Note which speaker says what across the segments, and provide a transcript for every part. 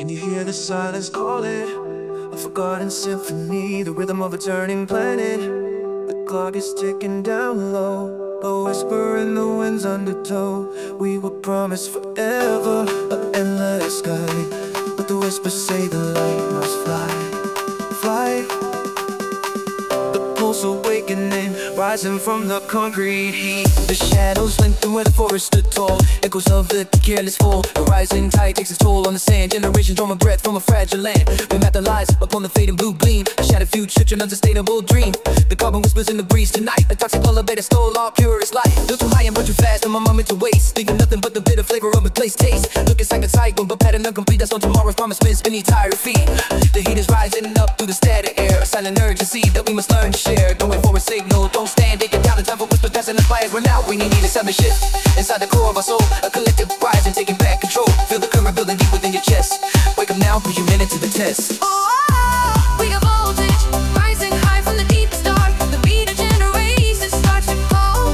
Speaker 1: Can you hear the silence calling? A forgotten symphony, the rhythm of a turning planet. The clock is ticking down low, a whisper in the wind's undertow. We were promised forever, an endless sky, but the whispers say the light must fly. Fly. The pulse awakening, rising from the concrete heat. The shadows lengthen where the forest stood tall, echoes of the careless fall. The rising tide takes its toll on the sand. Generations draw my breath from a fragile land. We map the lies upon the fading blue gleam, a shattered future, an unsustainable dream. The carbon whispers in the breeze tonight, a toxic polar that stole our purest light. Built too high and burned too fast, and my moment to waste, leaving nothing but the bitter flavor of a place taste. Looking like a cycle, but pattern incomplete. That's on tomorrow's promise, spins beneath tired feet. The heat is rising up through the static air, a silent urgency that we must learn to share. Don't wait for a signal, don't stand, take it down. The time for whispers passing us by as we're now. We need a sudden shift inside the core of our soul, a collective rise and taking back control. Feel the current building deep within your chest. Wake up now, put your minute to the test.
Speaker 2: We got voltage rising high from the deepest dark. The beat of generations starts to call.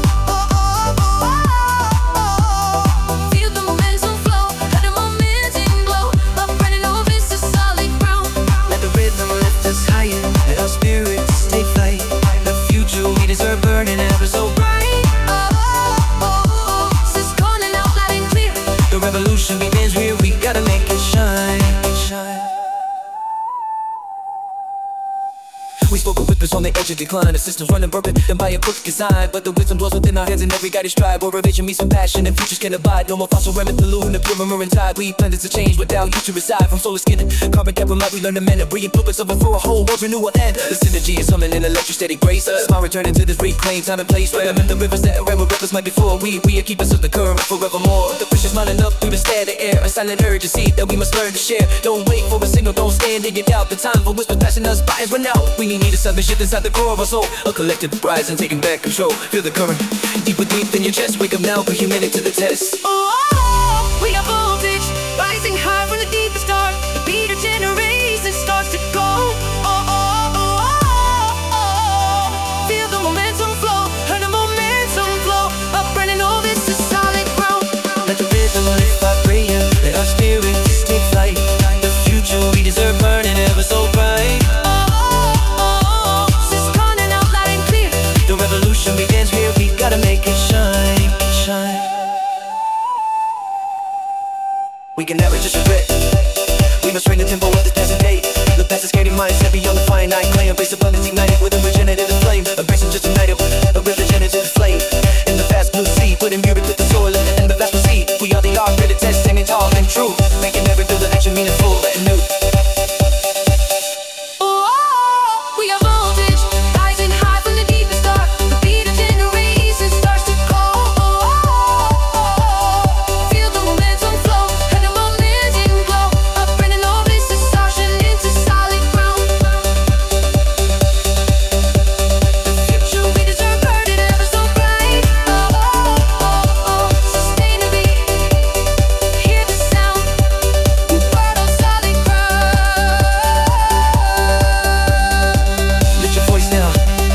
Speaker 2: Feel the momentum flow, let the momentum glow. Love running over this is solid ground.
Speaker 1: Let the rhythm lift us higher, let our spirits take flight. The future we deserve burning ever so bright.
Speaker 2: This is calling out loud and clear.
Speaker 1: The revolution begins here, we gotta make it shine. We spoke of whispers on the edge of decline. The system's running broken, then by a perfect design. But the wisdom dwells within our heads and every guided stride. Where vision meets with passion and futures can abide. No more fossil remnant polluting the pure marine tide. We planted to change without you to reside. From solar skin, carbon cap with light, we learn to mend. A brilliant purpose of it for a whole world's renewal end. The synergy is humming in electrostatic grace. Smile returning to this reclaimed time and place. Remember the rivers that ran with reckless might before. We are keepers of the current forevermore. The fish is smiling up through the static air, a silent urgency that we must learn to share. Don't wait for a signal, don't stand in your doubt. The time for whispers passing us by is run out. We need a sudden shift inside the core of our soul, a collective rise and taking back control. Feel the current deeper deep in your chest. Wake up now, put humanity to the test.
Speaker 2: We got voltage rising high from the deepest dark. The beat of generations starts to go. Feel the momentum flow, heard the momentum flow. Up running over this is solid ground.
Speaker 1: Let the rhythm lift our prayer, let our spirits take flight. The future we deserve burning ever so bright.
Speaker 2: This is calling out loud and clear.
Speaker 1: The revolution begins here, we gotta make it shine, shine. We can never just regret. We must train the tempo of this present day. The past is skating minds heavy on the finite clay. Embrace abundance ignited with a regenerative flame. Embracing just ignited, a regenerative flame. In the fast blue sea, putting music with the soil and the vast proceed. We are the art, ready to test, standing tall and true. Making every build of action meaningful and new.
Speaker 2: We got voltage rising high from the deepest dark. The beat of generations starts to call. Feel the momentum flow, and the momentum glow. Up running over this distortion into solid ground. The future we deserve burning ever so bright. Sustainably, hear the sound. Word on solid ground.
Speaker 1: Lift your voice now.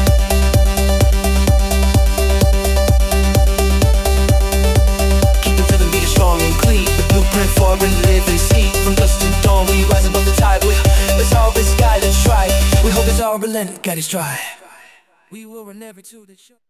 Speaker 1: Keep the rhythm beating strong and clean. The blueprint for a living sea. From dusk to dawn, we rise above the tide. It's all this guy, let's try. We hope it's our relentless guide is dry. We will run every tool that show.